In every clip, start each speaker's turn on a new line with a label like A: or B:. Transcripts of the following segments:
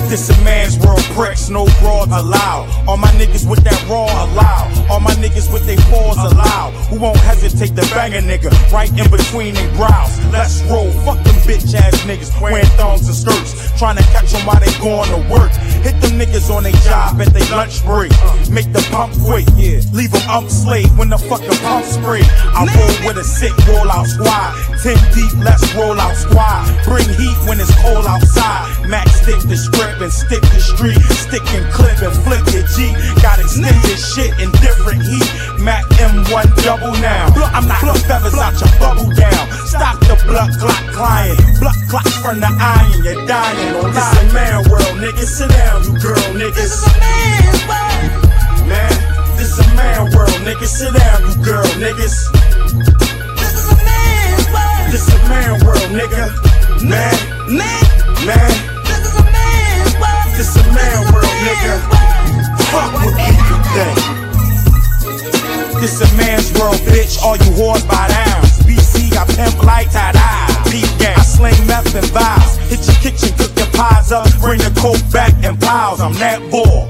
A: This a man's world, pricks, no broads allowed. All my niggas with that raw allowed. All my niggas with they paws allowed. Who won't hesitate to bang a nigga right in between they brows. Let's roll, fuck them bitch ass niggas wearing thongs and skirts, trying to catch them while they going to work. Hit them niggas on their job at they lunch break. Make the pump quick, leave them slave when the fucking pump spray. I roll with a sick rollout squad, 10 deep, let's roll out squad. Bring heat when it's cold outside. Max stick the script and stick the street. Stick and clip and flip the G. Got extended shit in different heat. Mac M1 double now. I'm not pluck feathers out your bubble down. Stop the blood clot crying. Blood clots from the iron, you're dying. Oh, this a man world, niggas. Sit down, you girl niggas. This is a man's world. Man, this is a man world, niggas. Sit down, you girl niggas. This is a man's world. This is a man world, nigga. Man. This is a man's world. This is a man world, nigga. Fuck what you think. This a man's world, bitch. All you whores by downs. BC got pimp like tie-dye. Deep gang, I sling meth and vials. Hit your kitchen, cook your pies up. Bring the coke back in piles. I'm that boy.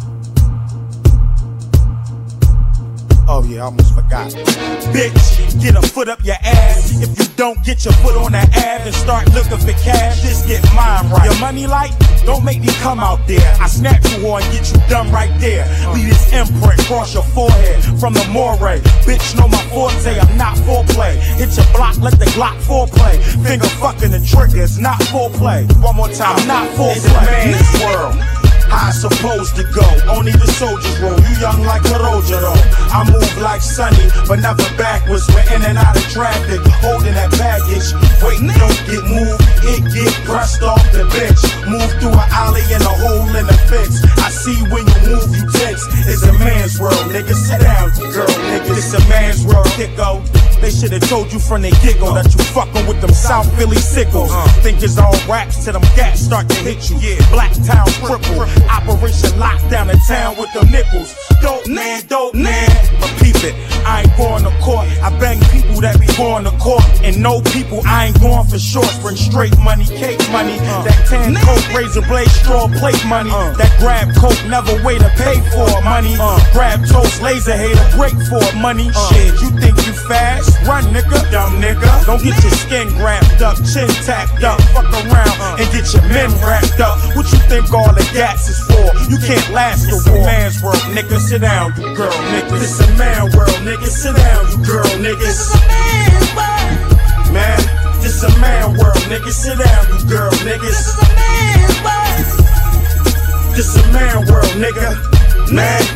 A: Oh yeah, I almost forgot. Bitch, get a foot up your ass. If you don't get your foot on that ab and start looking for cash, just get mine right. Your money light? Don't make me come out there. I snap you on and get you done right there. Leave this imprint across your forehead from the moray. Bitch, know my forte, I'm not foreplay. Hit your block, let the Glock foreplay. Finger fucking the trigger, it's not foreplay. One more time, I'm not foreplay. It's a man's world. How I supposed to go? Only the soldiers roll. You young like Karoja though. I move like Sunny, but never backwards. We're in and out of traffic, holding that baggage. Wait, don't get moved, it get pressed off the bench. Move through an alley and a hole in the fence. I see when you move, you tense. It's a man's world, nigga. Sit down, girl, nigga. It's a man's world, kicko. They should've told you from the get-go that you fucking with them South Philly sickles. Think it's all raps till them gats start to hit you. Black Town cripple, Operation Lockdown the town with them nickels. Dope man, but peep it, I ain't going to court. I bang people that be going to court, and no people, I ain't going for shorts. Bring straight money, cake money, that tan coke, razor blade, straw plate money. That grab coke, never wait to pay for it, money. Grab toast, laser hater, break for it, money. Shit, you think you fast? Run, nigga, dumb nigga. Don't get your skin wrapped up, chin tapped up. Fuck around and get your men wrapped up. What you think all the gas is for? You can't last the war. Man's world, nigga. Sit down, you girl niggas. This a man world, nigga. Sit down, you girl niggas. This is a man's world. Man, this a man world, nigga. Sit down, you girl niggas. This is a man's world. This a man world, nigga. Man.